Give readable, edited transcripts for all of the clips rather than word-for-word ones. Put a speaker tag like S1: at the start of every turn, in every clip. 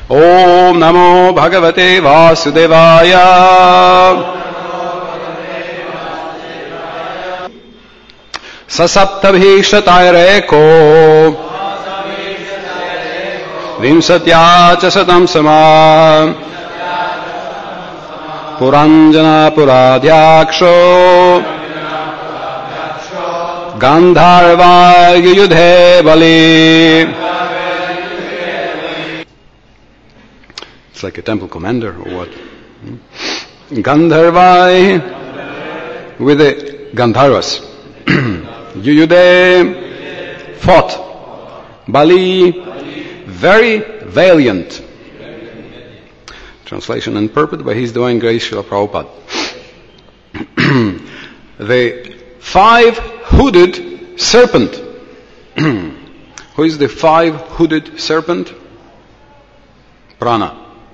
S1: Om Namo Bhagavate Vasudevaya. Sasaptabhishtatayareko Vimsatya Chasatam Sama Puranjana Puradhyaksho Gandharva Yudhe Bali. It's like a temple commander or what? Gandharva with the Gandharvas. Yuyude fought. Bali, very valiant. Translation and purport by His Divine Grace Srila Prabhupada. The five-hooded serpent. Who is the five-hooded serpent? Prana.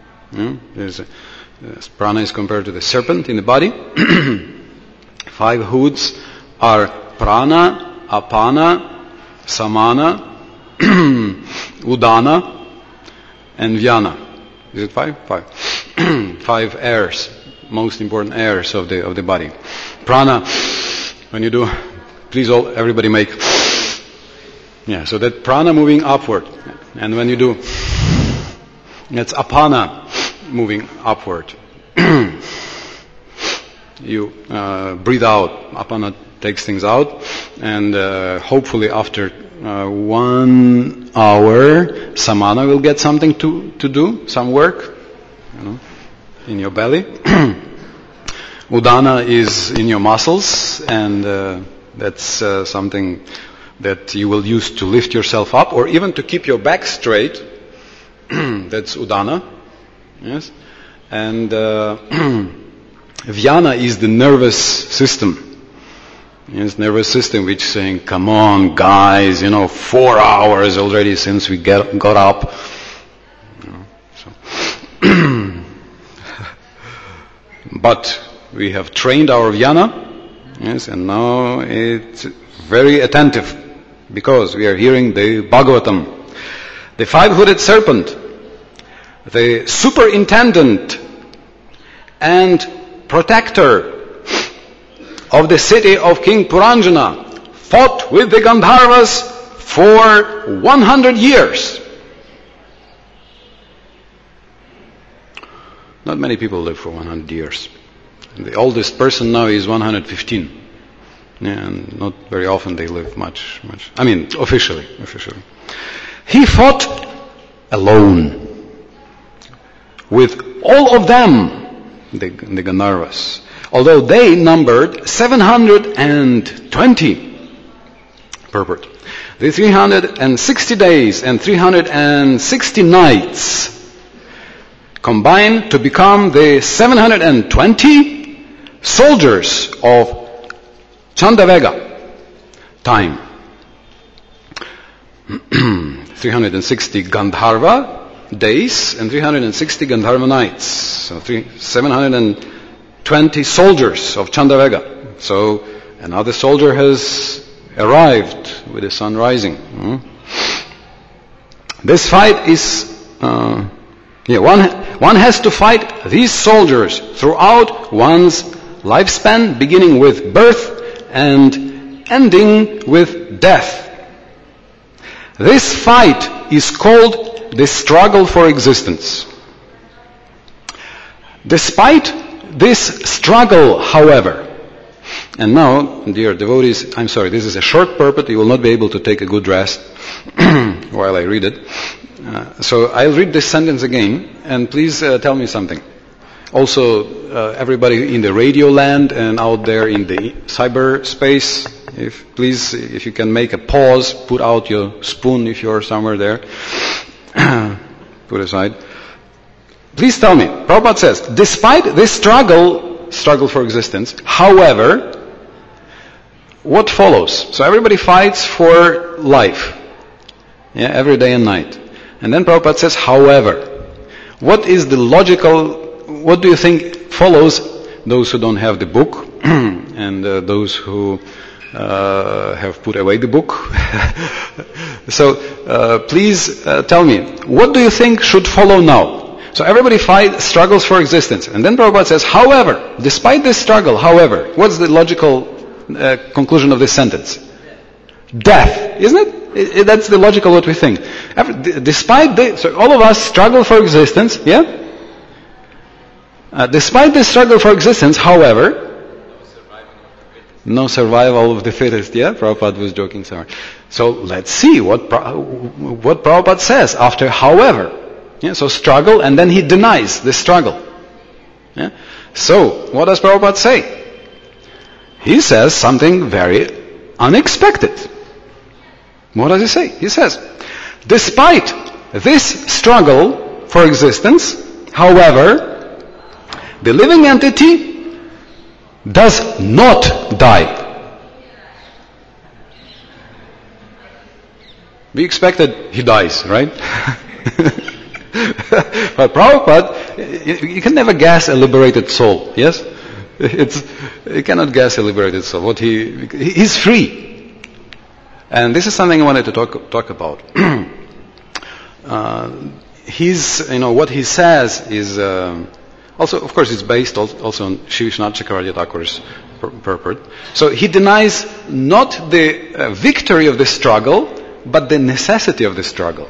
S1: Prana is compared to the serpent in the body. Five hoods are Prana, Apana, Samana, Udana, and Vyana. Is it five? Five. Five airs, most important airs of the body. Prana, when you do, please everybody make. Yeah, so that prana moving upward. And when you do, that's Apana moving upward. You breathe out. Apana takes things out, and hopefully after 1 hour, Samana will get something to do, some work, in your belly. Udana is in your muscles, and that's something that you will use to lift yourself up, or even to keep your back straight. That's Udana. Yes, and Vyana is the nervous system. Yes, nervous system which is saying, "Come on, guys, 4 hours already since we got up." But we have trained our Vyana, yes, and now it's very attentive because we are hearing the Bhagavatam. The five-hooded serpent, the superintendent and protector of the city of King Puranjana, fought with the Gandharvas for 100 years. Not many people live for 100 years. The oldest person now is 115. And not very often they live much. I mean, officially. He fought alone with all of them, the Gandharvas, although they numbered 720. Purport. The 360 days and 360 nights combined to become the 720 soldiers of Chandavega time. 360 Gandharva days and 360 Gandharva nights. So 720 soldiers of Chandavega. So another soldier has arrived with the sun rising. This fight is, one has to fight these soldiers throughout one's lifespan, beginning with birth and ending with death. This fight is called the struggle for existence. Despite this struggle, however, and now, dear devotees, I'm sorry, this is a short purport, you will not be able to take a good rest while I read it. So I'll read this sentence again, and please tell me something. Also, everybody in the radio land and out there in the cyberspace, if you can make a pause, put out your spoon if you're somewhere there, put aside. Please tell me, Prabhupada says, despite this struggle for existence, however, what follows? So everybody fights for life, every day and night. And then Prabhupada says, however, what is the what do you think follows? Those who don't have the book and those who have put away the book. So please tell me, what do you think should follow now? So everybody struggles for existence. And then Prabhupada says, however, despite this struggle, however, what's the logical conclusion of this sentence? Death, isn't it? That's the logical what we think. So all of us struggle for existence, yeah? Despite this struggle for existence, however, no survival of the fittest, yeah? Prabhupada was joking somewhere. So let's see what Prabhupada says after however. Yeah? So struggle, and then he denies the struggle. Yeah? So, what does Prabhupada say? He says something very unexpected. What does he say? He says, despite this struggle for existence, however, the living entity does not die. We expected he dies, right? But Prabhupada, you can never guess a liberated soul, yes? You cannot guess a liberated soul. He's free. And this is something I wanted to talk about. What he says is, also, of course, it's based also on Sri Vishwanath Chakravarti Thakur's purport. So he denies not the victory of the struggle, but the necessity of the struggle.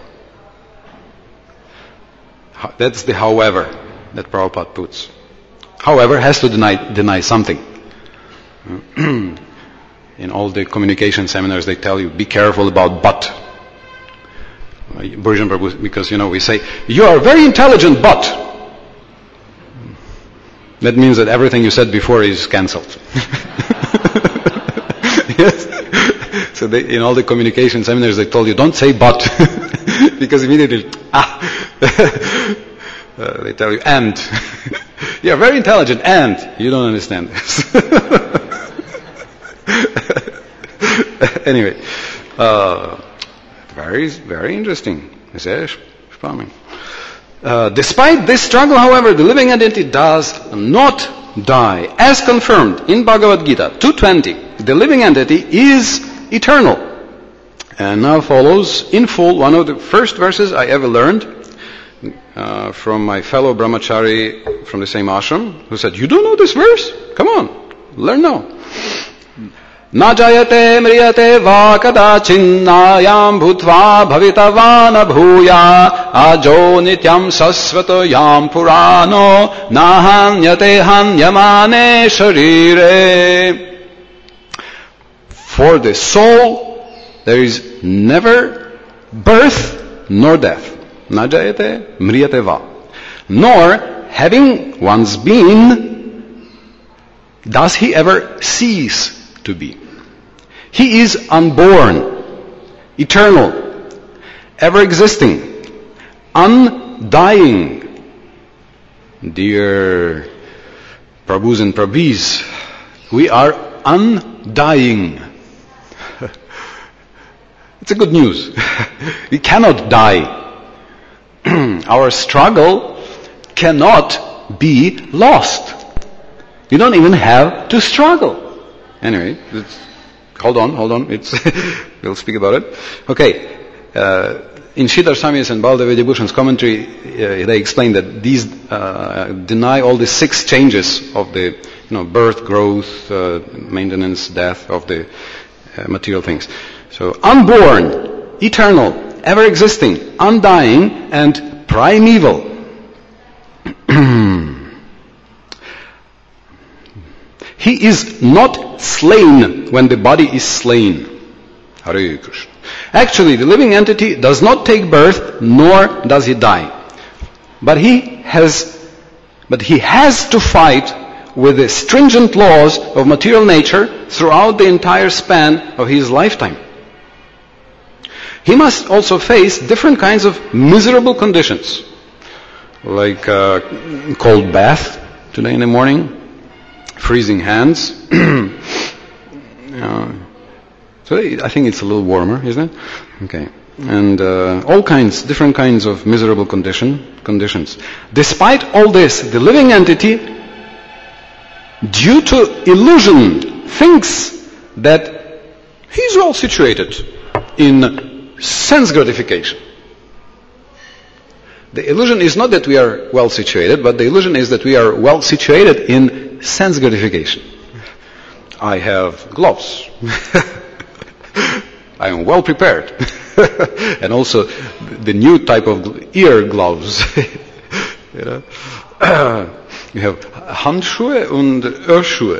S1: That's the however that Prabhupada puts. However, has to deny something. In all the communication seminars, they tell you, be careful about but. Bhurijan Prabhu, because, we say, you are very intelligent, but. That means that everything you said before is cancelled. Yes. So in all the communication seminars, they told you, don't say but. Because immediately, they tell you, and. You are very intelligent, and. You don't understand this. Anyway, very, very interesting. Despite this struggle, however, the living entity does not die. As confirmed in Bhagavad Gita 2.20, the living entity is eternal. And now follows in full one of the first verses I ever learned from my fellow brahmachari from the same ashram, who said, you don't know this verse? Come on, learn now. Na jayate mriyate va kadachinnayam bhutva bhavitavana bhuya ajo nityam sasvato yam purano nahanyate hanyamane sharire. For the soul there is never birth nor death. Na jayate mriyate va. Nor, having once been, does he ever cease to be. He is unborn, eternal, ever existing, undying. Dear Prabhus and Prabhis, we are undying. It's a good news. We cannot die. Our struggle cannot be lost. You don't even have to struggle. Anyway, hold on. We'll speak about it. Okay. In Sridhar Swami's and Baladev Vidyabhushan's commentary, they explain that these deny all the 6 changes of the birth, growth, maintenance, death of the material things. So, unborn, eternal, ever existing, undying, and primeval. He is not slain when the body is slain. Hare Krishna. Actually, the living entity does not take birth, nor does he die. But he has to fight with the stringent laws of material nature throughout the entire span of his lifetime. He must also face different kinds of miserable conditions, like cold bath today in the morning, freezing hands. So I think it's a little warmer, isn't it? Okay. And different kinds of miserable conditions. Despite all this, the living entity, due to illusion, thinks that He's well situated in sense gratification. The illusion is not that we are well situated, but the illusion is that we are well situated in sense gratification. I have gloves. I am well prepared. And also the new type of ear gloves. You have Handschuhe und Örschuhe.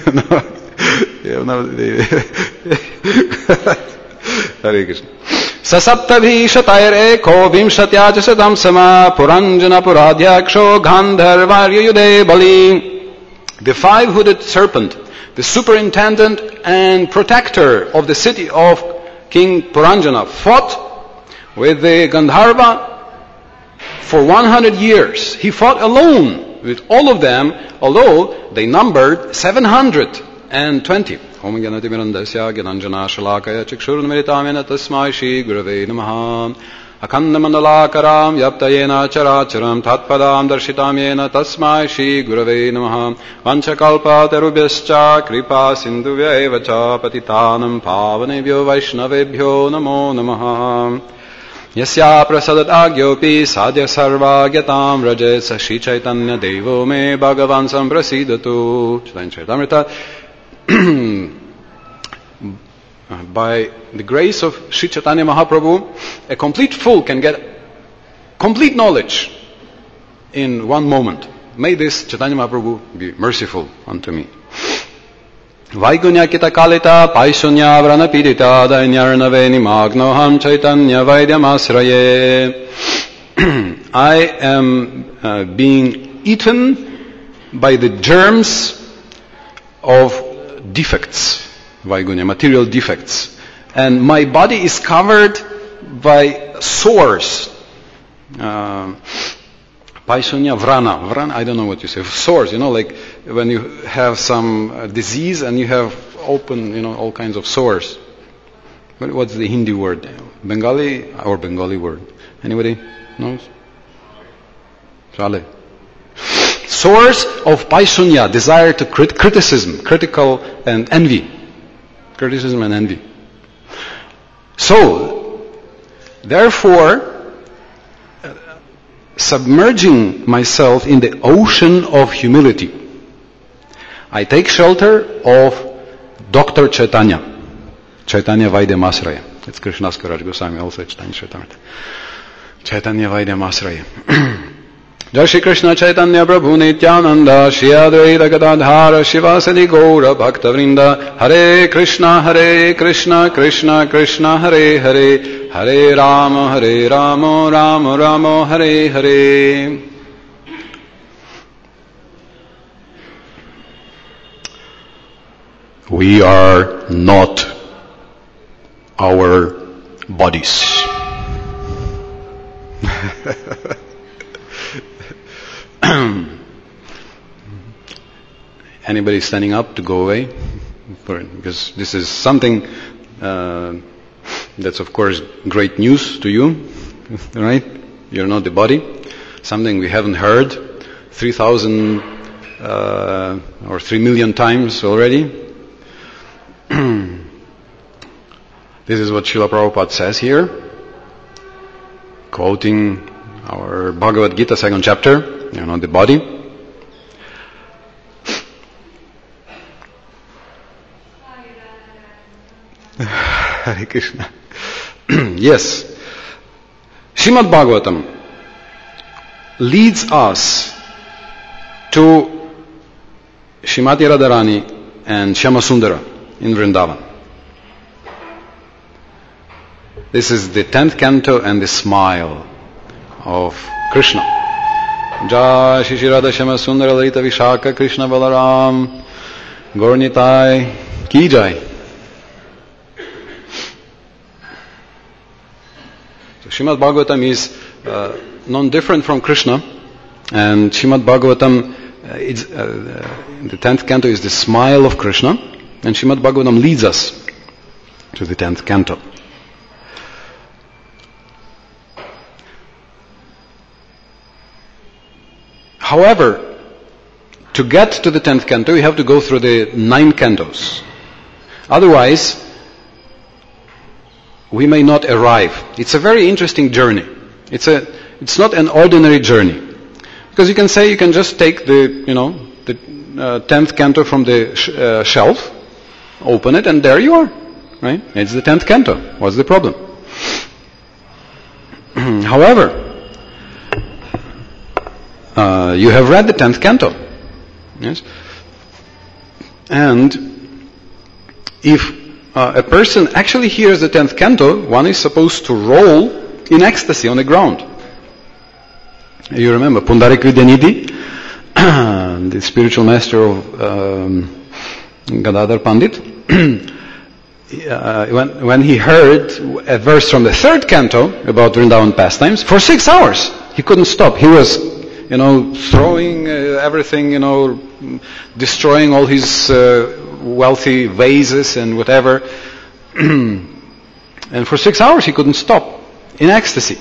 S1: Hare Krishna. Sasaptabhishatayareko vimshatyajasadam sama puranjana puradhyaksho gandharvaryayude bali. The five-hooded serpent, the superintendent and protector of the city of King Puranjana, fought with the Gandharva for 100 years. He fought alone with all of them, although they numbered 720. Om Gyanati Mirandasya Gyananjana Shalakaya Chikshurunmeritamena Tasmai Shri Gurave Namaha Akhanda Mandalakaram Yaptayena Characharam Tatpadam Darshitamena Tasmai Shri Gurave Namaha Vanchakalpa Terubhyascha Kripa Sindhuvya Evacha Patitanam Pavanebhyo Vaishnavebhyo Namo Namaha Yasya Prasadat Agyopi Sadhya Sarva Gyatam Rajet Sashi Chaitanya Devo Me Bhagavan Samprasidatu Chaitanya Charitamrita. By the grace of Sri Chaitanya Mahaprabhu, a complete fool can get complete knowledge in one moment. May this Chaitanya Mahaprabhu be merciful unto me. Vaigunya kita kalita paisunya vrana pidita dainyarnaveni magnoham Chaitanya vaidyamasraye. I am being eaten by the germs of defects, Vaigunya, material defects. And my body is covered by sores. Paisunya vrana. Vrana, I don't know what you say. Sores, like when you have some disease and you have open, all kinds of sores. What's the Hindi word? Bengali or Bengali word? Anybody knows? Chale. Source of paisunya, desire to criticism, critical and envy. Criticism and envy. So, therefore, submerging myself in the ocean of humility, I take shelter of Dr. Chaitanya. Chaitanya Vaidyamasraya. It's Krishnas Kaviraj Goswami also Chaitanya Charitamrita. Chaitanya Vaidyamasraya. Jai Shri Krishna Chaitanya Prabhu Nityananda Shri Advaita Gadadhara Shivasadi Gaura Bhakta Vrinda Hare Krishna Krishna Krishna Hare Hare Hare Rama Rama Rama Hare Hare. We are not our bodies. Anybody standing up to go away? Because this is something that's of course great news to you, right? You're not the body. Something we haven't heard 3,000 or 3 million times already. This is what Srila Prabhupada says here, quoting our Bhagavad Gita, 2nd chapter, you're not the body. Hare Krishna. Yes. Srimad Bhagavatam leads us to Srimati Radharani and Shyamasundara in Vrindavan. This is the 10th canto and the smile of Krishna. Jai Shri Shri Radha Shyamasundara Lalita Vishaka Krishna Balaram Gaurnitai Ki Jai. So Srimad Bhagavatam is non-different from Krishna, and Srimad Bhagavatam in the 10th canto is the smile of Krishna, and Srimad Bhagavatam leads us to the 10th canto. However, to get to the 10th canto, you have to go through the 9 cantos. Otherwise, we may not arrive. It's a very interesting journey. It's not an ordinary journey. Because you can say you can just take the 10th canto from the shelf, open it, and there you are. Right? It's the 10th canto. What's the problem? However, you have read the 10th canto. Yes? And if a person actually hears the 10th canto, one is supposed to roll in ecstasy on the ground. You remember Pundarik Vidyanidhi, the spiritual master of Gadadhar Pandit, when he heard a verse from the 3rd canto about Vrindavan pastimes, for 6 hours he couldn't stop. He was, throwing everything, destroying all his wealthy vases and whatever. And for 6 hours he couldn't stop in ecstasy.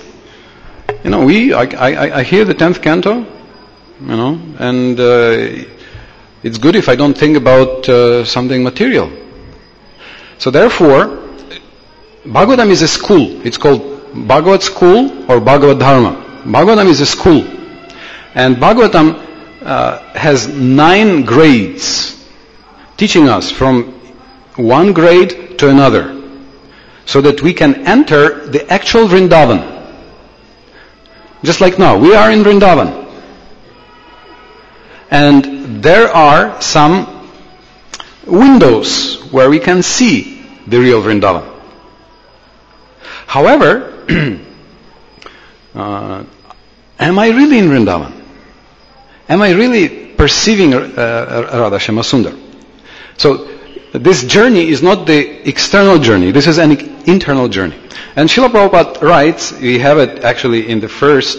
S1: I hear the 10th canto, and it's good if I don't think about something material. So therefore, Bhagavatam is a school. It's called Bhagavad School or Bhagavad Dharma. Bhagavatam is a school. And Bhagavatam has 9 grades, teaching us from one grade to another, so that we can enter the actual Vrindavan. Just like now, we are in Vrindavan. And there are some windows where we can see the real Vrindavan. However, am I really in Vrindavan? Am I really perceiving Radha Shama Sundar? So, this journey is not the external journey, this is an internal journey. And Srila Prabhupada writes, we have it actually in the first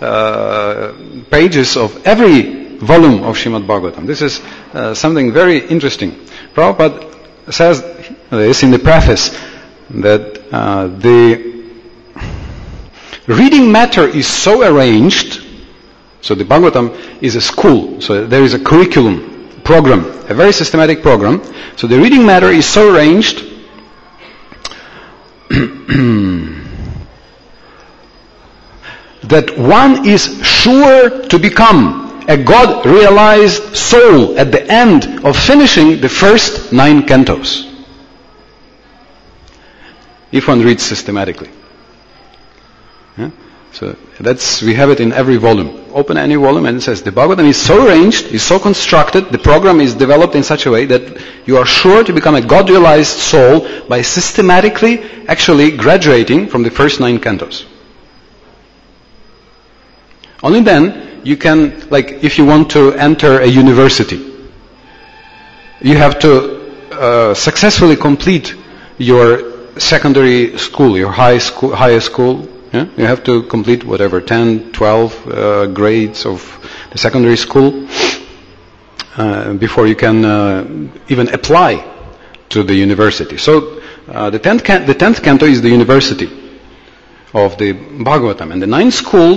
S1: pages of every volume of Srimad Bhagavatam. This is something very interesting. Prabhupada says this in the preface, that the reading matter is so arranged, so the Bhagavatam is a school, so there is a curriculum, program, a very systematic program. So the reading matter is so arranged that one is sure to become a God-realized soul at the end of finishing the first 9 cantos, if one reads systematically. Yeah? So we have it in every volume. Open any volume and it says the Bhagavatam is so arranged, is so constructed, the program is developed in such a way that you are sure to become a God-realized soul by systematically actually graduating from the first 9 cantos. Only then you can, like if you want to enter a university, you have to successfully complete your secondary school, your higher school. Yeah? You have to complete whatever, 10, 12 grades of the secondary school before you can even apply to the university. So the 10th canto is the university of the Bhagavatam, and the 9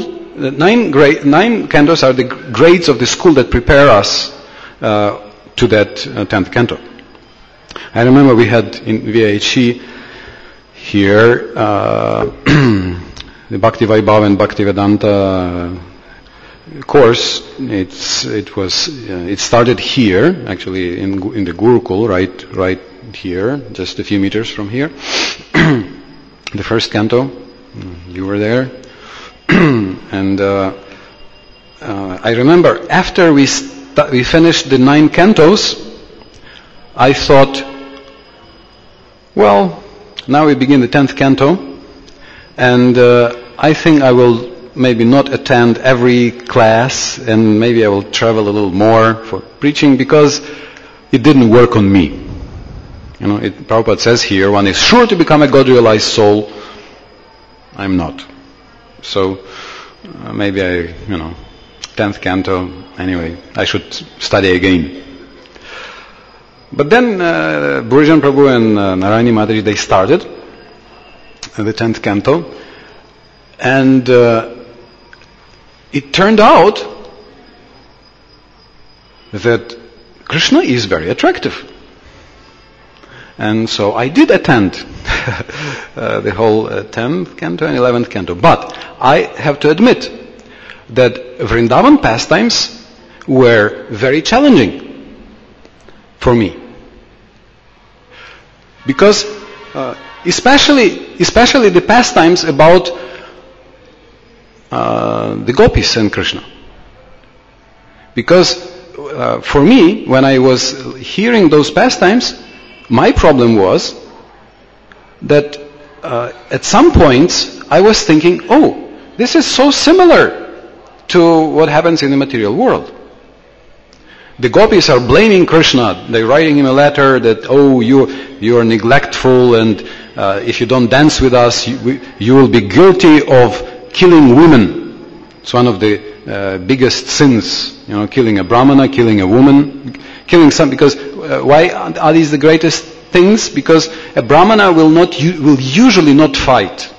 S1: cantos are the grades of the school that prepare us to that 10th canto. I remember we had in VIHE here the Bhakti Vaibhava and Bhakti Vedanta course. It started here, actually in the Gurukul, right here, just a few meters from here. The first canto, you were there. And I remember after we finished the 9 cantos, I thought, well, now we begin the 10th canto, and I think I will maybe not attend every class, and maybe I will travel a little more for preaching, because it didn't work on me. Prabhupada says here, one is sure to become a God-realized soul. I'm not. So maybe 10th canto, anyway, I should study again. But then Burijan Prabhu and Narayani Mataji, they started the 10th canto, and it turned out that Krishna is very attractive. And so I did attend the whole 10th canto and 11th canto. But I have to admit that Vrindavan pastimes were very challenging for me. Because especially the pastimes about the gopis and Krishna. Because for me, when I was hearing those pastimes, my problem was that at some points I was thinking, oh, this is so similar to what happens in the material world. The gopis are blaming Krishna. They're writing him a letter that, oh, you are neglectful, and if you don't dance with us, you will be guilty of killing women. It's one of the biggest sins, killing a brahmana, killing a woman, killing some. Because why are these the greatest things? Because a brahmana will usually not fight.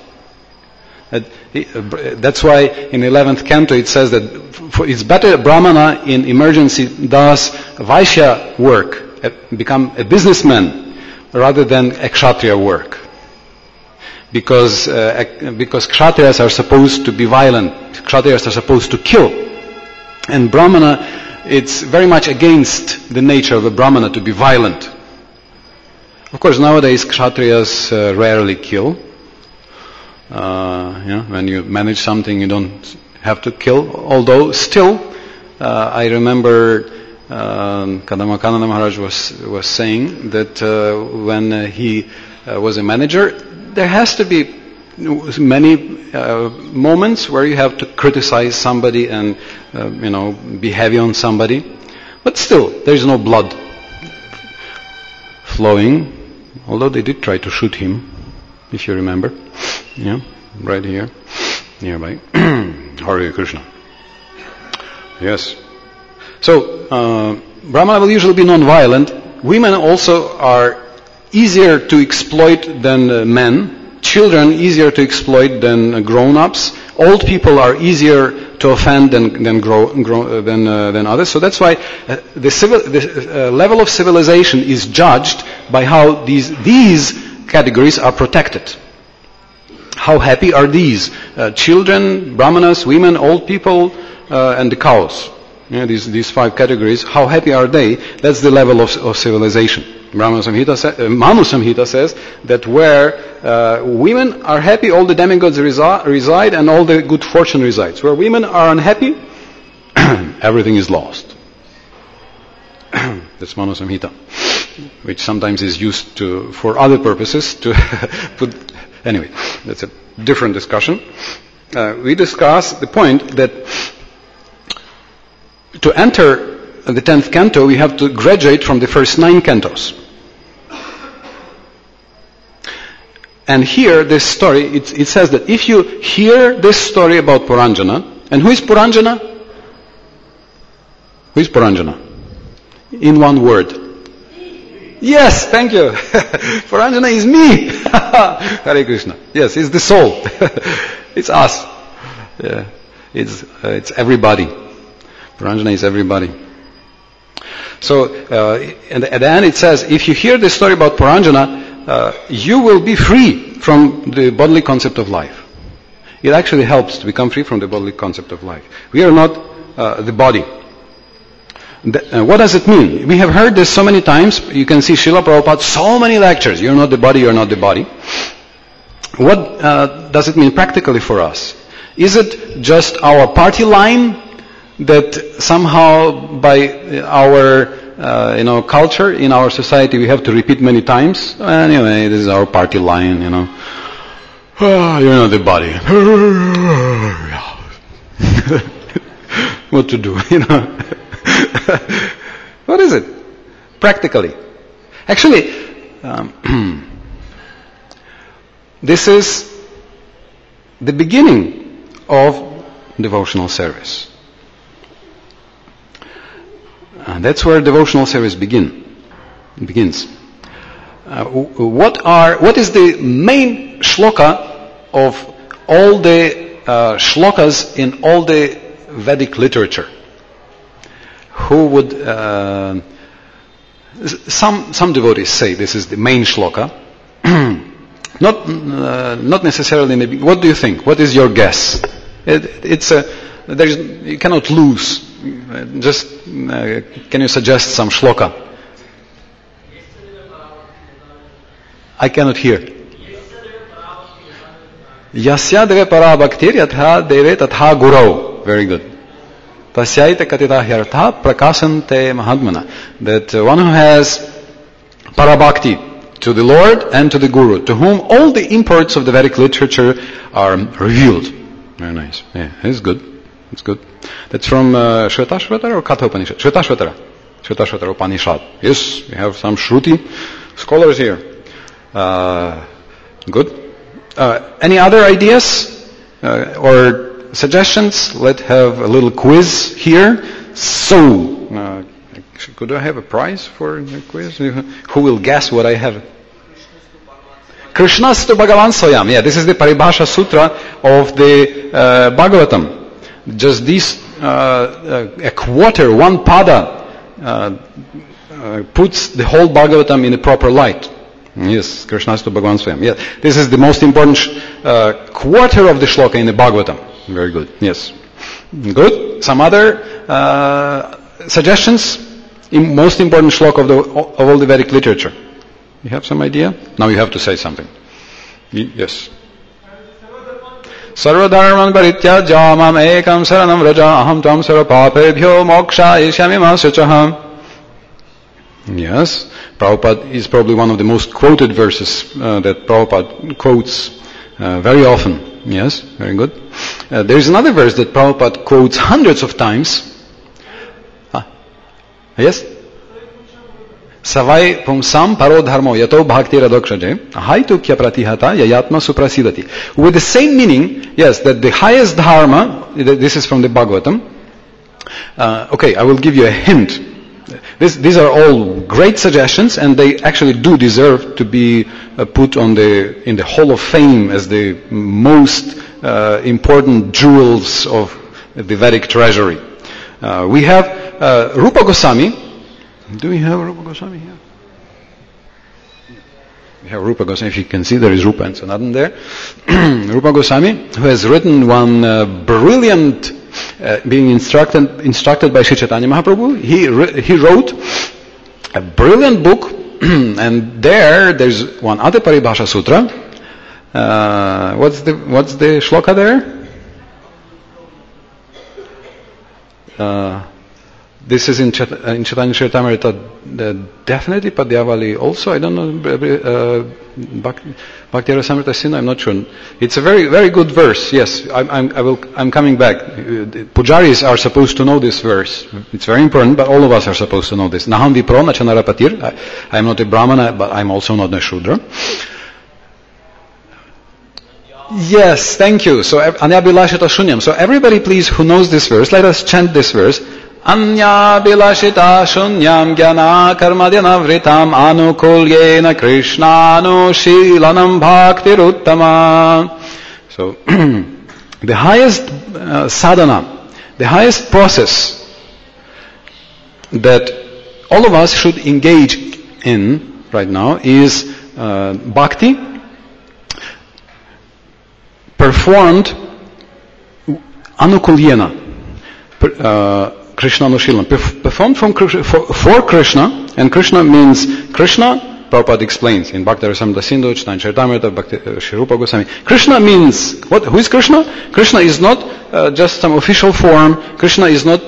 S1: That's why in 11th canto it says that it's better a brahmana in emergency does vaishya work, become a businessman, rather than a kshatriya work. Because kshatriyas are supposed to be violent, kshatriyas are supposed to kill. And brahmana, it's very much against the nature of a brahmana to be violent. Of course, nowadays kshatriyas rarely kill. When you manage something, you don't have to kill. Although still, I remember Kadamakananda Maharaj was saying that when he was a manager, there has to be many moments where you have to criticize somebody and be heavy on somebody. But still, there is no blood flowing. Although they did try to shoot him, if you remember. Yeah, right here, nearby. Hare Krishna. Yes. So, Brahmana will usually be non-violent. Women also are easier to exploit than men. Children easier to exploit than grown-ups. Old people are easier to offend than others. So that's why the level of civilization is judged by how these categories are protected. How happy are these? Children, brahmanas, women, old people, and the cows. These 5 categories, how happy are they? That's the level of civilization. Manu Samhita says that where women are happy, all the demigods reside and all the good fortune resides. Where women are unhappy, everything is lost. That's Manu Samhita, which sometimes is used for other purposes to put. Anyway, that's a different discussion. We discuss the point that to enter the 10th canto, we have to graduate from the first 9 cantos. And here, this story, it says that if you hear this story about Puranjana, and who is Puranjana? Who is Puranjana? In one word. Yes, thank you. Puranjana is me. Hare Krishna. Yes, it's the soul. It's us. Yeah. It's everybody. Puranjana is everybody. So, and at the end it says, if you hear this story about Puranjana, you will be free from the bodily concept of life. It actually helps to become free from the bodily concept of life. We are not the body. What does it mean? We have heard this so many times. You can see Srila Prabhupada, so many lectures. You're not the body, you're not the body. What does it mean practically for us? Is it just our party line that somehow by our culture, in our society, we have to repeat many times? Anyway, this is our party line, you're not the body. What to do, What is it? Practically. Actually, this is the beginning of devotional service. And that's where devotional service begins. What is the main shloka of all the shlokas in all the Vedic literature? Who would some devotees say this is the main shloka. Not necessarily in the beginning. What do you think? What is your guess? You cannot lose. Just can you suggest some shloka? I cannot hear. Yasya deve para bhaktir yatha deve tatha gurau. Very good. Tasyaita katita hyartha prakasante mahatmana. That one who has parabhakti to the Lord and to the Guru, to whom all the imports of the Vedic literature are revealed. Very nice. Yeah, it's good. It's good. That's from Shvetashvatara or Katha Upanishad? Shvetashvatara. Shvetashvatara Upanishad. Yes, we have some Shruti scholars here. Good. Any other ideas or suggestions? Let's have a little quiz here. So, could I have a prize for the quiz? Who will guess what I have? Krishnastu Bhagavan Swayam. Yeah, this is the Paribhasha Sutra of the Bhagavatam. Just this, a quarter, one pada, puts the whole Bhagavatam in the proper light. Yes, Krishnastu Bhagavan Swayam. Yeah, this is the most important quarter of the shloka in the Bhagavatam. Very good. Yes. Good. Some other suggestions? Most important shloka of all the Vedic literature. You have some idea? Now you have to say something. Yes. Sarvadharman parityaja mam ekam saranam vraja aham tvam sarva papebhyo moksha ishyami ma suchaham. Yes. Prabhupada is probably one of the most quoted verses that Prabhupada quotes very often. Yes, very good. There is another verse that Prabhupada quotes hundreds of times. Yes? Savai pumsam paro dharmo yato bhakti radokshaje haitu kya pratihata yayatma suprasidati. With the same meaning, yes, that the highest dharma, this is from the Bhagavatam. Okay, I will give you a hint. These are all great suggestions, and they actually do deserve to be put in the Hall of Fame as the most important jewels of the Vedic treasury. We have Rupa Goswami. Do we have Rupa Goswami here? We have Rupa Goswami. If you can see, there is Rupa and Sanatan there. Rupa Goswami, who has written one brilliant, being instructed by Sri Chaitanya Mahaprabhu. He wrote a brilliant book, and there's one other Paribhasha Sutra. What's the shloka there? This is in Chaitanya Charitamrita, definitely Padyavali also. I don't know, Bhakti Rasamrita Sindhu, I'm not sure. It's a very, very good verse. Yes, I'm coming back. Pujaris are supposed to know this verse. It's very important, but all of us are supposed to know this. Naham vipro na chanarapatir. I'm not a Brahmana, but I'm also not a Shudra. Yes, thank you. So Anya Bilashita Shunyam. So everybody please who knows this verse, let us chant this verse. Anya Bilashita Shunyam Gyana Karmadhyana Vritam Anukulyena Krishnanu Shilanam Bhaktiruttama. So the highest sadhana, the highest process that all of us should engage in right now is bhakti performed anukulyena. Krishna Nushilam, performed for Krishna, and Krishna means Krishna. Prabhupada explains in Bhakti Rasamrita Sindhu, Chaitanya Charitamrita, Bhakti Sri Rupa Goswami. Krishna means what? Who is Krishna? Krishna is not just some official form. Krishna is not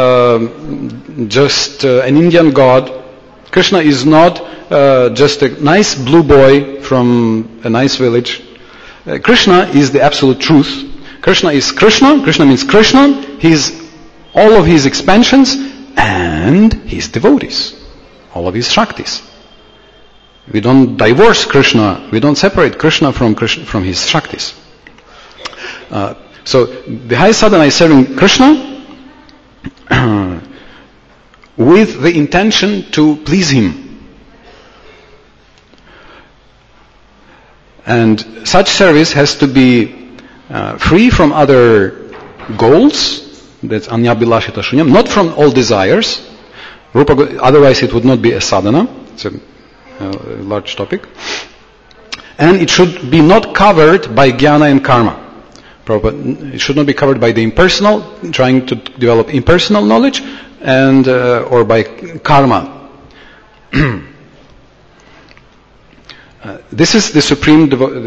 S1: just an Indian god. Krishna is not just a nice blue boy from a nice village. Krishna is the absolute truth. Krishna is Krishna. Krishna means Krishna. He's all of his expansions and his devotees, all of his Shaktis. We don't divorce Krishna, we don't separate Krishna from his Shaktis. So the high sadhana is serving Krishna with the intention to please him. And such service has to be free from other goals. That's Anya Bilashita Shunyam, not from all desires. Otherwise it would not be a sadhana. It's a large topic. And it should be not covered by jnana and karma. It should not be covered by the impersonal, trying to develop impersonal knowledge, and or by karma. This is the supreme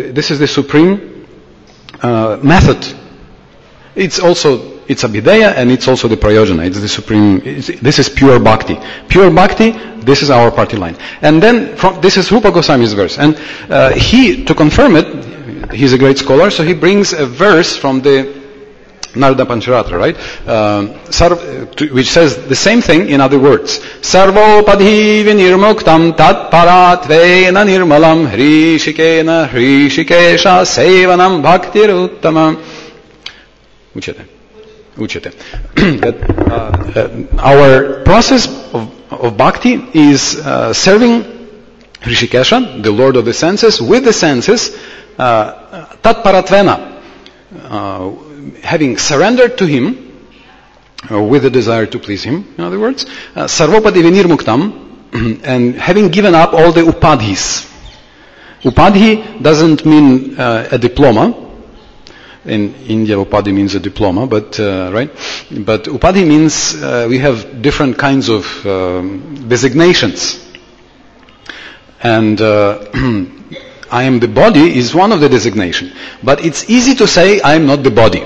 S1: method. It's a videya, and it's also the prayojana. It's the supreme. This is pure bhakti. Pure bhakti. This is our party line. And then this is Rupa Goswami's verse. And he, to confirm it, he's a great scholar, so he brings a verse from the Narada Pancharatra, right? Which says the same thing in other words. Sarvopadhi vinirmuktam tat paratvena nirmalam hrishikena hrishikesha sevanam bhaktiruttamam. Uchete. That our process of bhakti is serving Hrishikesha, the Lord of the senses, with the senses, tat paratvena, having surrendered to Him, with a desire to please Him, in other words, sarvopadi vinirmuktam, and having given up all the upadhis. Upadhi doesn't mean a diploma. In India, upadhi means a diploma, but right. But upadhi means we have different kinds of designations, and I am the body is one of the designation. But it's easy to say I am not the body.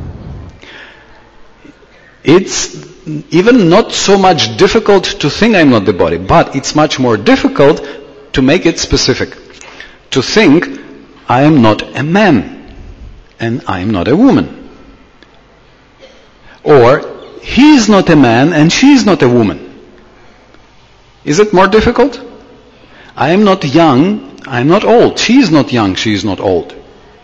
S1: It's even not so much difficult to think I am not the body, but it's much more difficult to make it specific. To think I am not a man. And I am not a woman. Or, he is not a man and she is not a woman. Is it more difficult? I am not young, I am not old. She is not young, she is not old.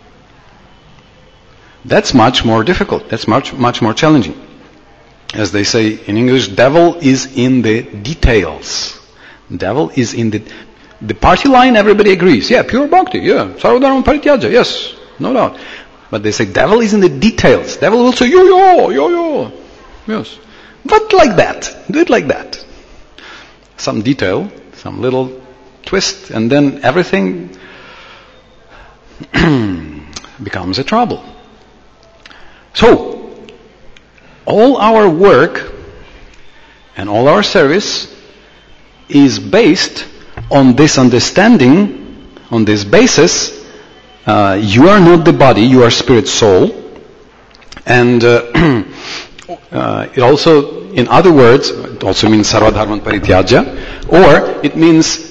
S1: That's much more difficult. That's much more challenging. As they say in English, devil is in the details. Devil is in the party line, everybody agrees. Yeah, pure bhakti, yeah. Sarvadharma parityaja, yes, no doubt. But they say devil is in the details. Devil will say, yo. Yes. But like that. Do it like that. Some detail, some little twist, and then everything becomes a trouble. So, all our work and all our service is based on this understanding, on this basis. You are not the body, you are spirit soul. And it also, in other words, it also means sarvadharman parityaja, or it means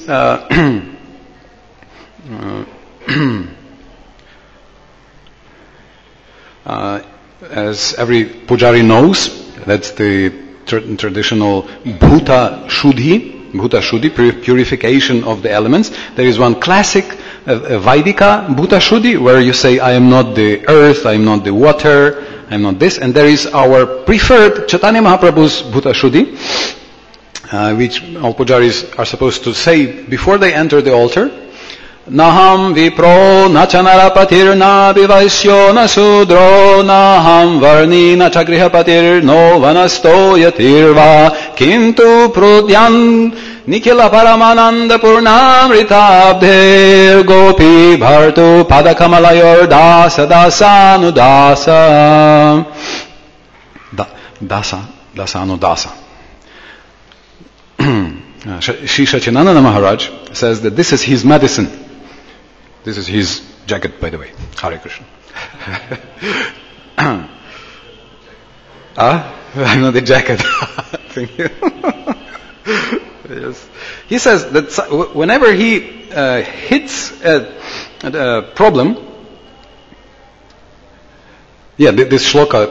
S1: as every pujari knows, that's the traditional bhuta shuddhi, purification of the elements. There is one classic Vaidika bhuta shuddhi where you say, I am not the earth, I am not the water, I am not this. And there is our preferred Chaitanya Mahaprabhu's bhuta shuddhi, which all pujaris are supposed to say before they enter the altar. Naham vipro na chanarapatir na vivaisyo na sudro naham varni na chagrihapatir no vanasto yatirva kintu prudyan nikila paramananda purnamritabdhir gopi bhartu padakamalayur dasa dasanudasa dasanudasa. Shri Sachinandana Maharaj says that this is his medicine. This is his jacket, by the way. Hare Krishna. I'm not the jacket. Thank you. Yes. He says that whenever he hits a problem, this shloka,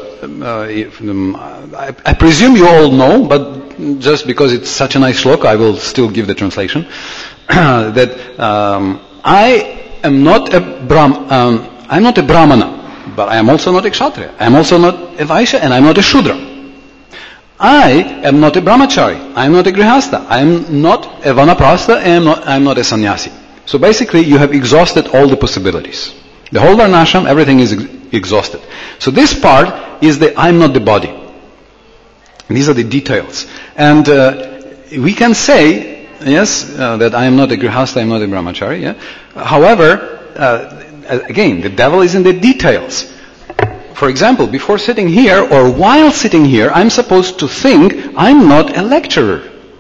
S1: I presume you all know, but just because it's such a nice shloka, I will still give the translation. That I am not a I'm not a brahmana, but I am also not a kshatriya. I am also not a vaishya, and I am not a shudra. I am not a brahmachari. I am not a grihastha. I am not a vanaprastha. I am not a sannyasi. So basically, you have exhausted all the possibilities. The whole varnashram, everything is exhausted. So this part is I am not the body. These are the details. And we can say, yes, that I am not a grihastha, I am not a brahmachari. Yeah? However, again, the devil is in the details. For example, before sitting here or while sitting here, I'm supposed to think I'm not a lecturer.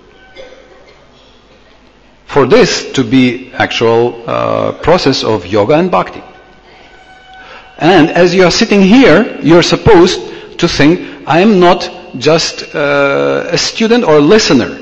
S1: For this to be actual process of yoga and bhakti. And as you are sitting here, you're supposed to think, I am not just a student or a listener.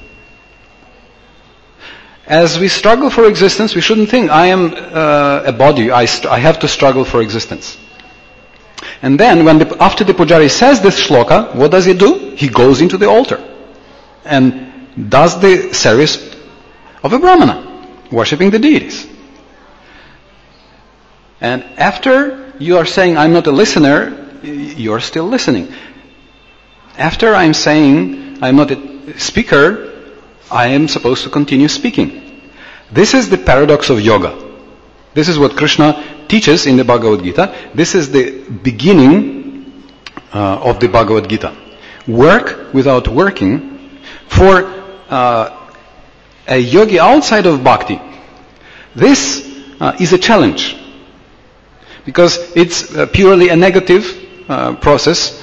S1: As we struggle for existence, we shouldn't think, I am a body, I have to struggle for existence. And then, after the pujari says this shloka, what does he do? He goes into the altar and does the service of a brahmana, worshipping the deities. And after you are saying, I'm not a listener, you're still listening. After I'm saying, I'm not a speaker, I am supposed to continue speaking. This is the paradox of yoga. This is what Krishna teaches in the Bhagavad Gita. This is the beginning of the Bhagavad Gita. Work without working. For a yogi outside of bhakti, this is a challenge. Because it's purely a negative process.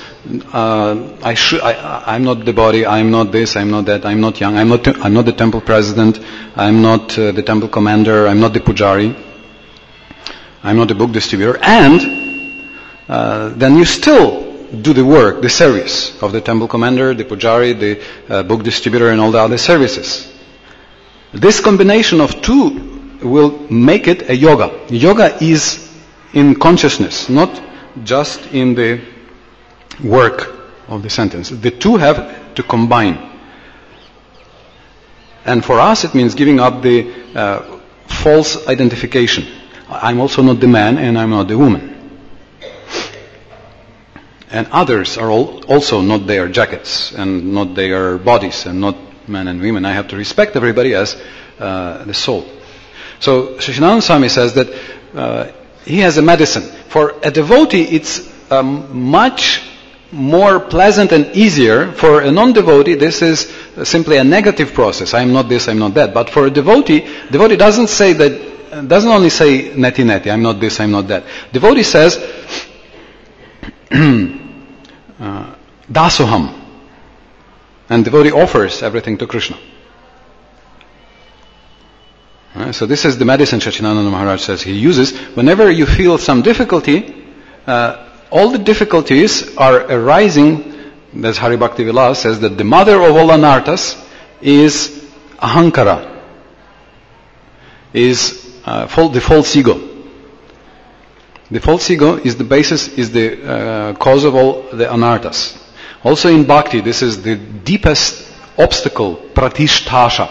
S1: I'm not the body, I'm not this, I'm not that, I'm not young, I'm not the temple president, I'm not the temple commander, I'm not the pujari, I'm not the book distributor, and then you still do the work, the service of the temple commander, the pujari, the book distributor, and all the other services. This combination of two will make it a yoga. Yoga is in consciousness, not just in the work of the sentence. The two have to combine. And for us it means giving up the false identification. I'm also not the man and I'm not the woman. And others are also not their jackets and not their bodies and not men and women. I have to respect everybody as the soul. So Srishananda Swami says that he has a medicine. For a devotee it's much more pleasant and easier. For a non-devotee this is simply a negative process. I'm not this, I'm not that. But for a devotee doesn't say that, doesn't only say neti neti, I'm not this, I'm not that. Devotee says dasoham. And devotee offers everything to Krishna. So this is the medicine Sachinananda Maharaj says he uses. Whenever you feel some difficulty, all the difficulties are arising, as Hari Bhakti Vilas says, that the mother of all anarthas is ahankara, is the false ego. The false ego is the basis, is the cause of all the anarthas. Also in bhakti, this is the deepest obstacle, pratishta,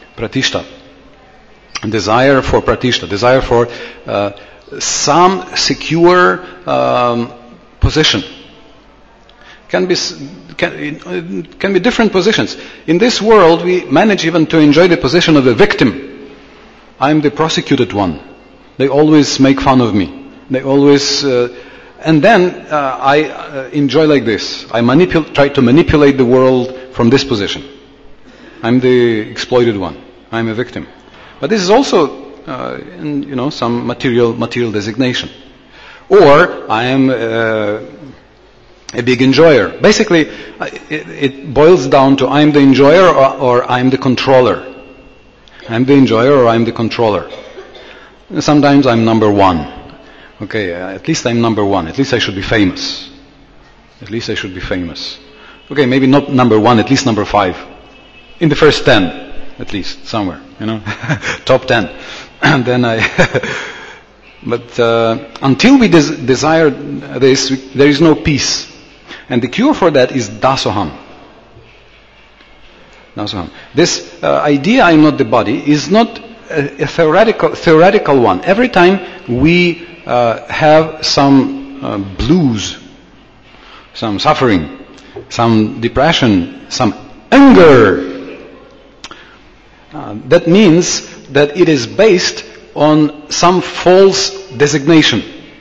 S1: desire for pratishta, desire for some secure position. Can be different positions. In this world, we manage even to enjoy the position of the victim. I'm the prosecuted one. They always make fun of me. They always, and then I enjoy like this. I try to manipulate the world from this position. I'm the exploited one. I'm a victim. But this is also, some material designation. Or I am a big enjoyer. Basically, it boils down to I'm the enjoyer or I'm the controller. I'm the enjoyer or I'm the controller. Sometimes I'm number one. Okay, at least I'm number one. At least I should be famous. Okay, maybe not number one, at least number 5. In the first 10, at least, somewhere, top 10. And then but until we desire this, there is no peace. And the cure for that is dasoham. This idea, I'm not the body, is not a theoretical one. Every time we have some blues, some suffering, some depression, some anger, that means that it is based on some false designation,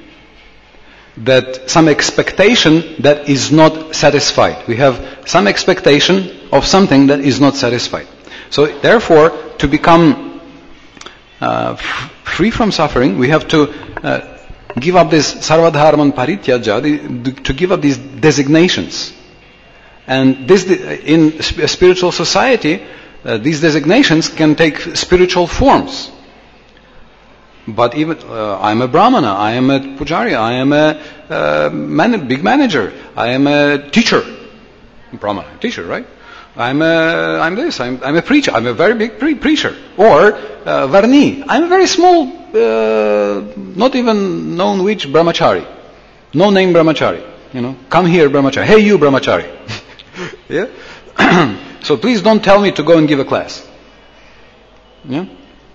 S1: that some expectation that is not satisfied. We have some expectation of something that is not satisfied. So therefore, to become free from suffering, we have to give up this sarvadharman parityaja, to give up these designations. And this, in a spiritual society, these designations can take spiritual forms. But even I'm a brahmana, I am a pujari, I am a big manager, I am a teacher. Brahmana, teacher, right? I'm a preacher, I'm a very big preacher. Or varni, I'm a very small, not even known which brahmachari. No name brahmachari. Come here brahmachari. Hey you brahmachari. Yeah? So please don't tell me to go and give a class. Yeah?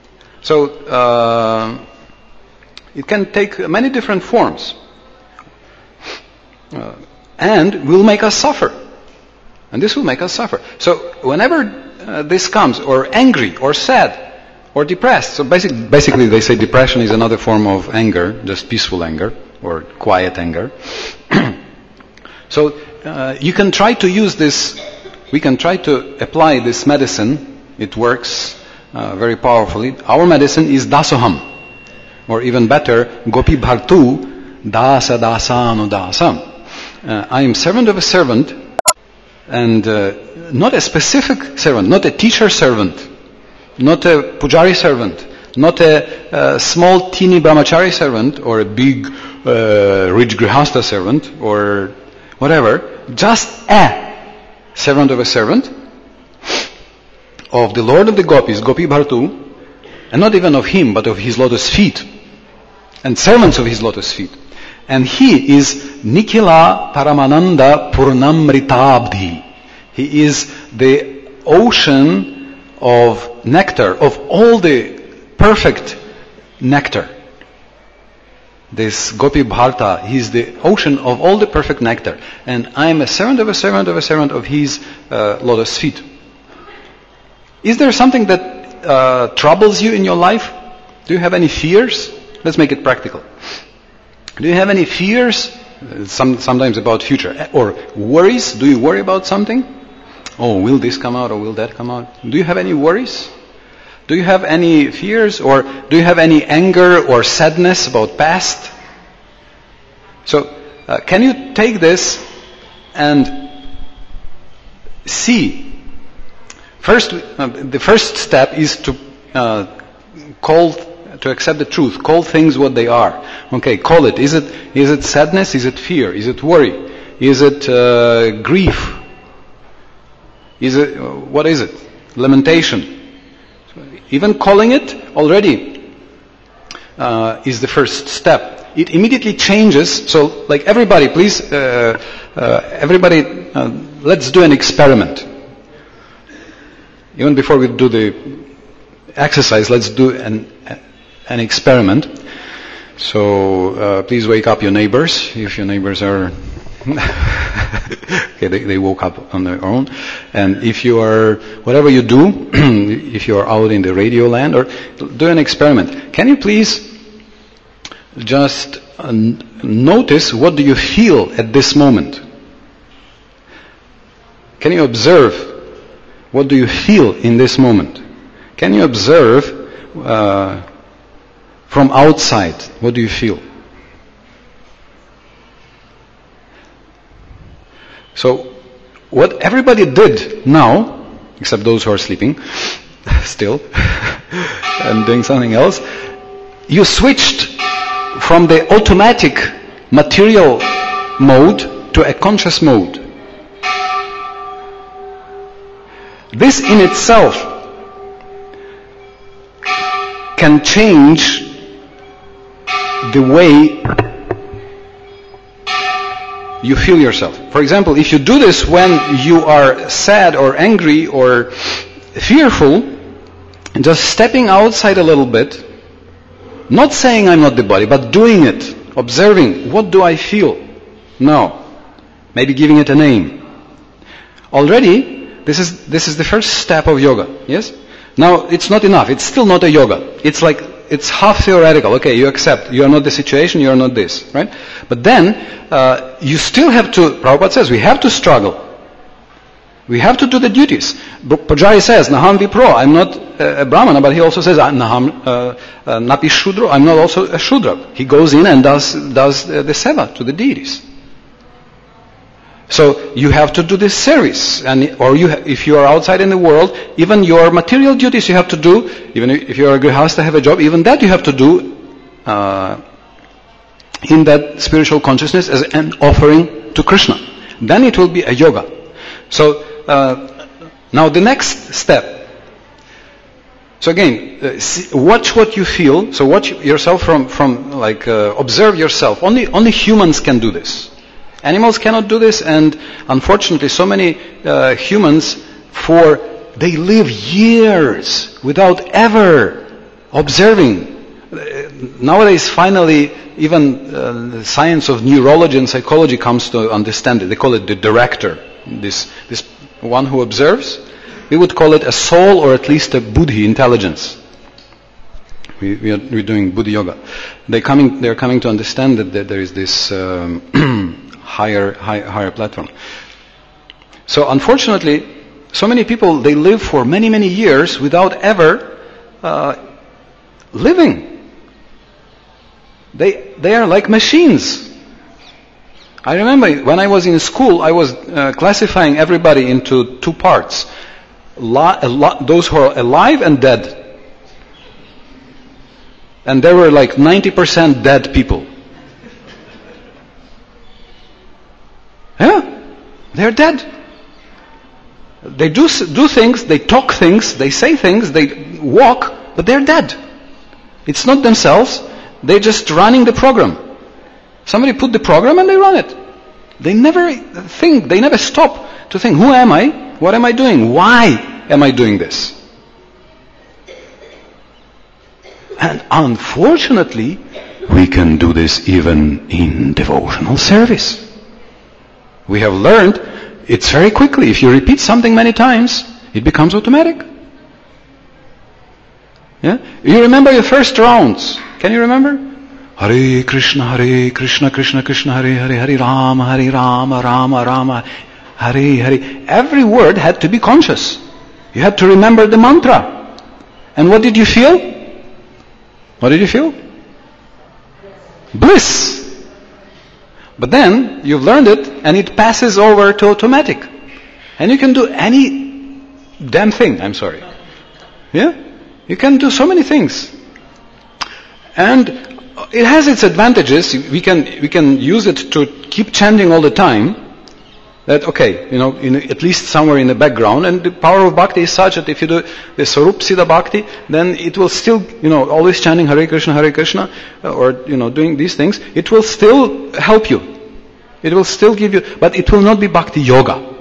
S1: So it can take many different forms. And will make us suffer. And this will make us suffer. So whenever this comes, or angry, or sad, or depressed, so basically they say depression is another form of anger, just peaceful anger, or quiet anger. So you can try to use this, we can try to apply this medicine, it works very powerfully. Our medicine is dasoham, or even better, gopi bhartu dasa dasanu dasam. I am servant of a servant, and not a specific servant, not a teacher servant, not a pujari servant, not a small teeny brahmachari servant, or a big rich grihastha servant, or whatever, just a servant of a servant, of the Lord of the Gopis, Gopi Bhartu, and not even of him, but of his lotus feet, and servants of his lotus feet. And he is Nikhila Paramananda Purnamritabdhi. He is the ocean of nectar, of all the perfect nectar. This Gopi Bharta, he is the ocean of all the perfect nectar. And I am a servant of a servant of a servant of his lotus feet. Is there something that troubles you in your life? Do you have any fears? Let's make it practical. Do you have any fears? Sometimes about future. Or worries? Do you worry about something? Oh, will this come out or will that come out? Do you have any worries? Do you have any fears? Or do you have any anger or sadness about past? So, can you take this and see? First, the first step is to accept the truth. Call things what they are. Okay, call it. Is it sadness? Is it fear? Is it worry? Is it grief? What is it? Lamentation. Even calling it already is the first step. It immediately changes. So, like everybody, please, let's do an experiment. Even before we do the exercise, let's do an experiment. So please wake up your neighbors, if your neighbors are okay, they woke up on their own. And if you are, whatever you do, if you are out in the radio land, or do an experiment, can you please just notice what do you feel at this moment? Can you observe what do you feel in this moment? Can you observe from outside, what do you feel? So, what everybody did now, except those who are sleeping still and doing something else, you switched from the automatic material mode to a conscious mode. This in itself can change the way you feel yourself. For example, if you do this when you are sad or angry or fearful, just stepping outside a little bit, not saying I'm not the body, but doing it, observing, what do I feel now? Maybe giving it a name. Already, this is the first step of yoga, yes? Now, it's not enough. It's still not a yoga. It's like, it's half theoretical. Okay, you accept. You are not the situation, you are not this, right? But then, you still have to, Prabhupada says, we have to struggle. We have to do the duties. Pujari says, Naham Vipro, I'm not a Brahmana, but he also says, Napi Shudra, I'm not also a Shudra. He goes in and does the seva to the deities. So you have to do this service, if you are outside in the world, even your material duties you have to do, even if you are a grihastha, have a job, even that you have to do in that spiritual consciousness as an offering to Krishna. Then it will be a yoga. So now the next step. So again, watch what you feel. So watch yourself observe yourself. Only humans can do this. Animals cannot do this, and unfortunately so many humans, they live years without ever observing. Nowadays, finally, even the science of neurology and psychology comes to understand it. They call it the director, this one who observes. We would call it a soul, or at least a buddhi, intelligence. We're doing buddhi yoga. They're coming to understand that there is this higher platform. So unfortunately, so many people, they live for many, many years without ever living. They are like machines. I remember when I was in school, I was classifying everybody into two parts. Those who are alive and dead. And there were like 90% dead people. Yeah, they're dead. They do things, they talk things, they say things, they walk, but they're dead. It's not themselves, they're just running the program. Somebody put the program and they run it. They never think, they never stop to think, who am I? What am I doing? Why am I doing this? And unfortunately, we can do this even in devotional service. We have learned it's very quickly. If you repeat something many times, it becomes automatic. Yeah? You remember your first rounds. Can you remember? Hare Krishna, Krishna Krishna, Hare Hare, Hare Rama, Rama Rama, Hare Hare. Every word had to be conscious. You had to remember the mantra. And what did you feel? What did you feel? Bliss. But then you've learned it and it passes over to automatic. And you can do any damn thing, I'm sorry. Yeah? You can do so many things. And it has its advantages. We can use it to keep chanting all the time. That, at least somewhere in the background. And the power of bhakti is such that if you do the Sarup Siddha Bhakti, then it will still, always chanting Hare Krishna, or, doing these things, it will still help you. It will still give you, but it will not be bhakti yoga.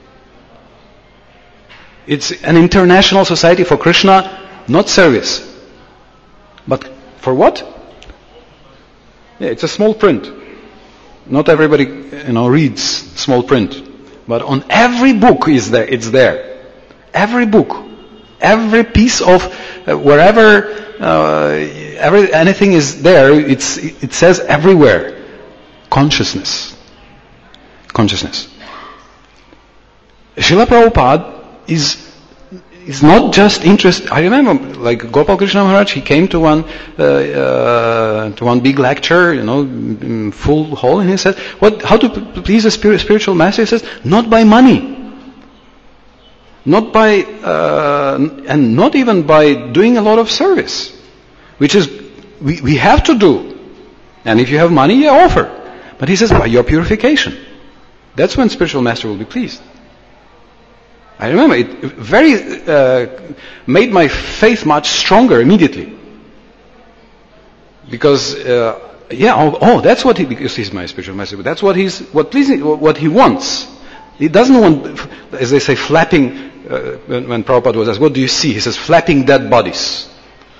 S1: It's an international society for Krishna, not service. But for what? Yeah, it's a small print. Not everybody, reads small print. But on every book it's there. Every book. Every piece of wherever anything is there, it says everywhere. Consciousness. Srila Prabhupada is not just interested. I remember, like Gopal Krishna Maharaj, he came to one big lecture, full hall, and he said, how to please a spiritual master? He says, not by money, not by, and not even by doing a lot of service, which is we have to do. And if you have money, you offer. But he says, by your purification. That's when spiritual master will be pleased. I remember it made my faith much stronger immediately. Because, that's what because he's my spiritual master. But that's what he wants. He doesn't want, as they say, flapping, when Prabhupada was asked, what do you see? He says, flapping dead bodies.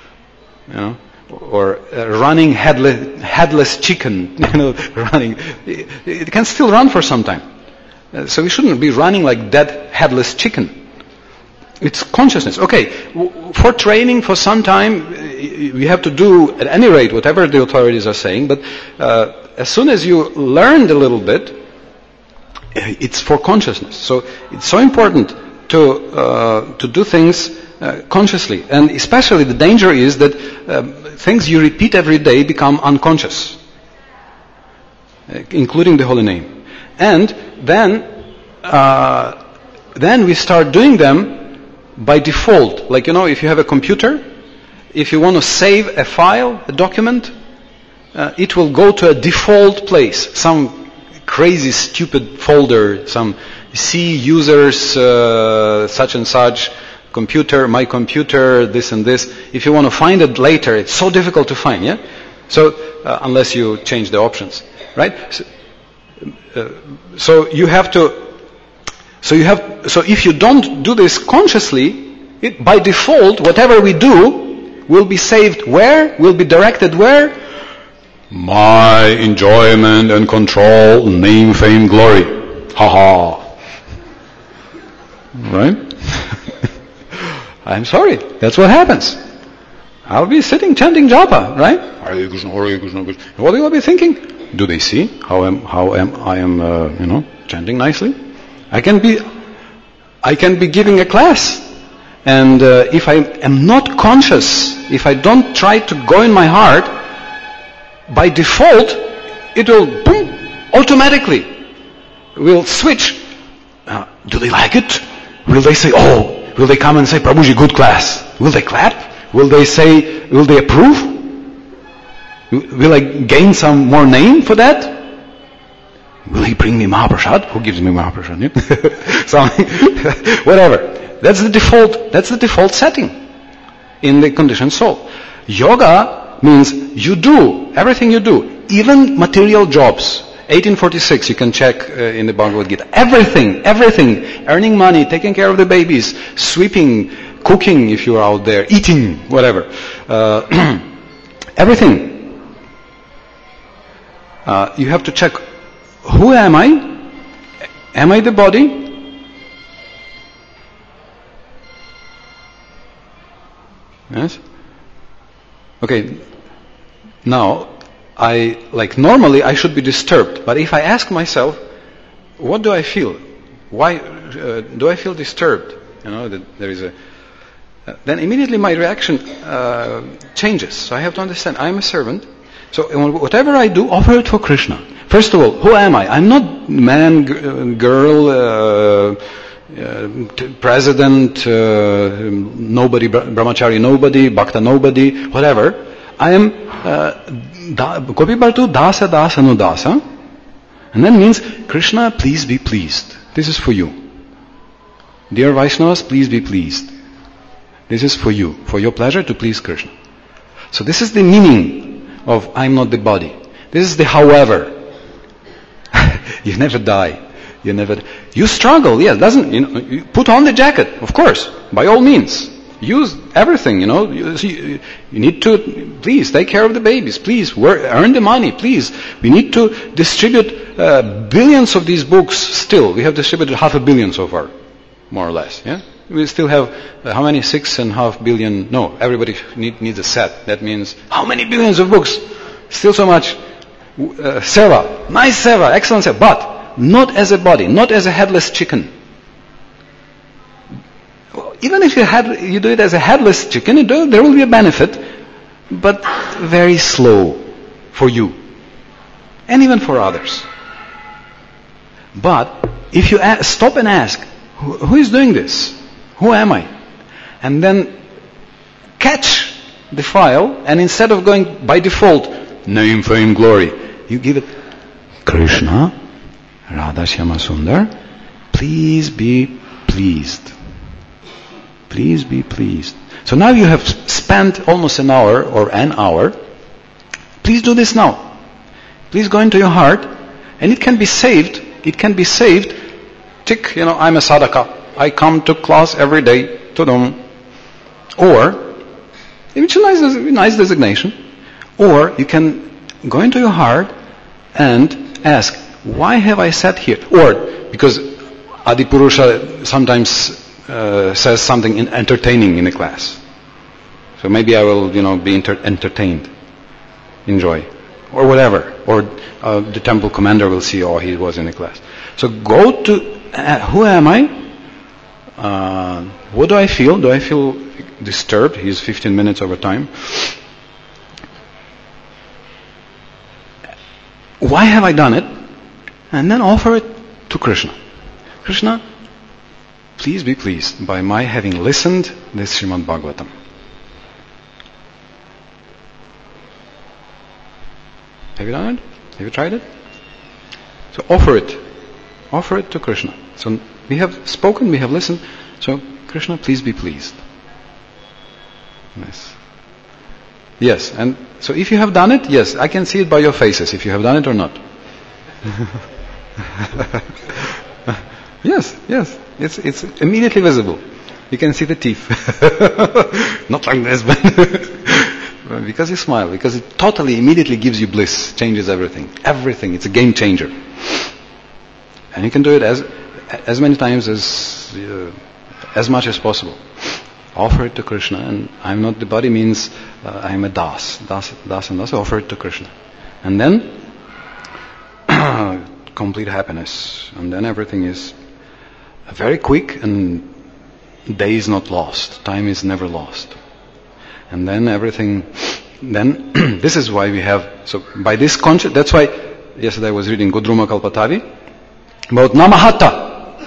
S1: Or running headless chicken, running. It can still run for some time. So we shouldn't be running like dead headless chicken. It's consciousness. Okay, for training for some time, we have to do at any rate whatever the authorities are saying, but as soon as you learned a little bit, it's for consciousness. So it's so important to do things consciously. And especially the danger is that things you repeat every day become unconscious, including the holy name. And then we start doing them by default. Like, if you have a computer, if you want to save a file, a document, it will go to a default place, some crazy stupid folder, some C users, such and such, computer, my computer, this and this. If you want to find it later, it's so difficult to find, yeah? So, unless you change the options, right? So if you don't do this consciously, by default, whatever we do will be saved where? Will be directed where? My enjoyment and control, name, fame, glory. Ha ha. Right? I'm sorry. That's what happens. I'll be sitting chanting japa, right? Hare Krishna, Hare Krishna, Krishna. What will I be thinking? Do they see how I am chanting nicely? I can be giving a class, and if I am not conscious, if I don't try to go in my heart, by default, it will boom, automatically will switch. Do they like it? Will they say, oh? Will they come and say, Prabhuji, good class? Will they clap? Will they approve? Will I gain some more name for that? Will he bring me Mahaprasad? Who gives me Mahaprasad? Yeah? Whatever. That's the default setting in the conditioned soul. Yoga means you do, everything you do, even material jobs. 1846, you can check in the Bhagavad Gita. Everything, earning money, taking care of the babies, sweeping, cooking if you are out there, eating, whatever. Everything. You have to check, who am I? Am I the body? Yes? Okay. Now, normally I should be disturbed, but if I ask myself, what do I feel? Why do I feel disturbed? That there is then immediately my reaction changes. So I have to understand, I am a servant. So whatever I do, offer it for Krishna. First of all, who am I? I'm not man, girl, president, nobody, brahmachari nobody, bhakta nobody, whatever. I am Gopibartu dasa dasa anudasa, and that means, Krishna, please be pleased. This is for you. Dear Vaishnavas, please be pleased. This is for you, for your pleasure to please Krishna. So this is the meaning of I'm not the body. This is the however. You never die. You struggle, yes, you put on the jacket, of course, by all means. Use everything, you need to, please, take care of the babies, please, earn the money, please. We need to distribute billions of these books still. We have distributed 500 million so far, more or less, yeah? We still have, how many? 6.5 billion, no, everybody needs a set. That means, how many billions of books? Still so much. Seva, nice seva, excellent seva, but not as a body, not as a headless chicken. Even if you do it as a headless chicken, there will be a benefit, but very slow for you, and even for others. But if you stop and ask, who is doing this? Who am I? And then catch the file, and instead of going by default, name, fame, glory, you give it, Krishna, Radha Shyama Sundar, please be pleased. Please be pleased. So now you have spent almost an hour or an hour. Please do this now. Please go into your heart, and it can be saved. It can be saved. Tick, I'm a sadhaka. I come to class every day. Tudum. Or, it's a nice designation. Or you can go into your heart and ask, why have I sat here? Or, because Adipurusha sometimes says something entertaining in a class. So maybe I will, be entertained. Enjoy. Or whatever. Or the temple commander will see, he was in a class. So go to, who am I? what do I feel? Do I feel disturbed? He's 15 minutes over time. Why have I done it? And then offer it to Krishna. Krishna, please be pleased by my having listened this Srimad Bhagavatam. Have you done it? Have you tried it? So offer it. Offer it to Krishna. So we have spoken, we have listened. So Krishna, please be pleased. Nice. Yes, and so if you have done it, yes, I can see it by your faces if you have done it or not. Yes, it's immediately visible. You can see the teeth. Not like this, but because you smile, because it totally, immediately gives you bliss, changes everything. Everything, it's a game changer. And you can do it as many times as much as possible. Offer it to Krishna, and I'm not the body means I'm a das and das. Offer it to Krishna, and then complete happiness, and then everything is very quick, and day is not lost, time is never lost, and then everything. Then this is why we have by this conscious. That's why yesterday I was reading Gudruma Kalpatavi about Namahata.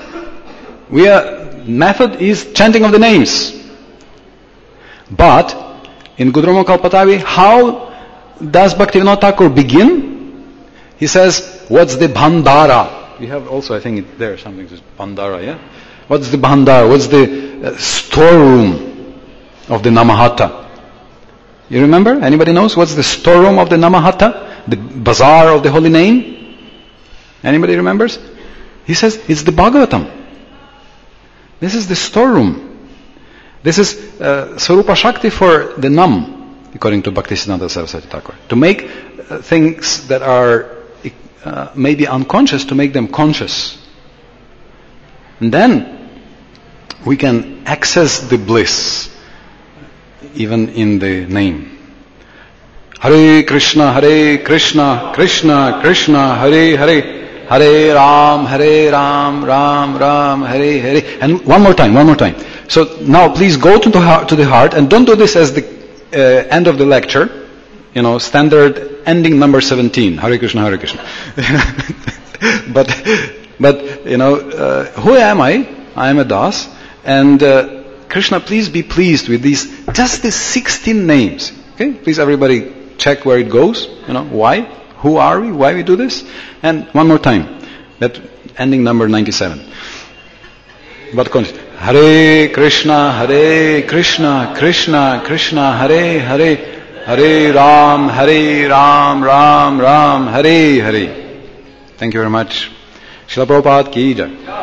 S1: Method is chanting of the names. But in Gudruma Kalpatavi, how does Bhaktivinoda Thakur begin? He says, what's the Bhandara? We have also, I think there something says Bhandara, yeah? What's the Bhandara? What's the storeroom of the Namahata? You remember? Anybody knows what's the storeroom of the Namahata? The bazaar of the holy name? Anybody remembers? He says, it's the Bhagavatam. This is the storeroom. This is Swarupa Shakti for the Nam, according to Bhaktisiddhanta Saraswati Thakur. To make things that are maybe unconscious, to make them conscious. And then we can access the bliss, even in the name. Hare Krishna, Krishna Krishna, Hare Hare. Hare Ram, Ram Ram, Hare Hare. And one more time. So now please go to the heart, and don't do this as the end of the lecture. Standard ending number 17. Hare Krishna, Hare Krishna. but who am I? I am a das. And Krishna, please be pleased with just these 16 names. Okay? Please everybody check where it goes. Why? Who are we? Why we do this? And one more time. That ending number 97. But continue. Hare Krishna, Krishna Krishna, Hare Hare, Hare Ram, Ram Ram, Hare Hare. Thank you very much. Srila Prabhupada ki jai.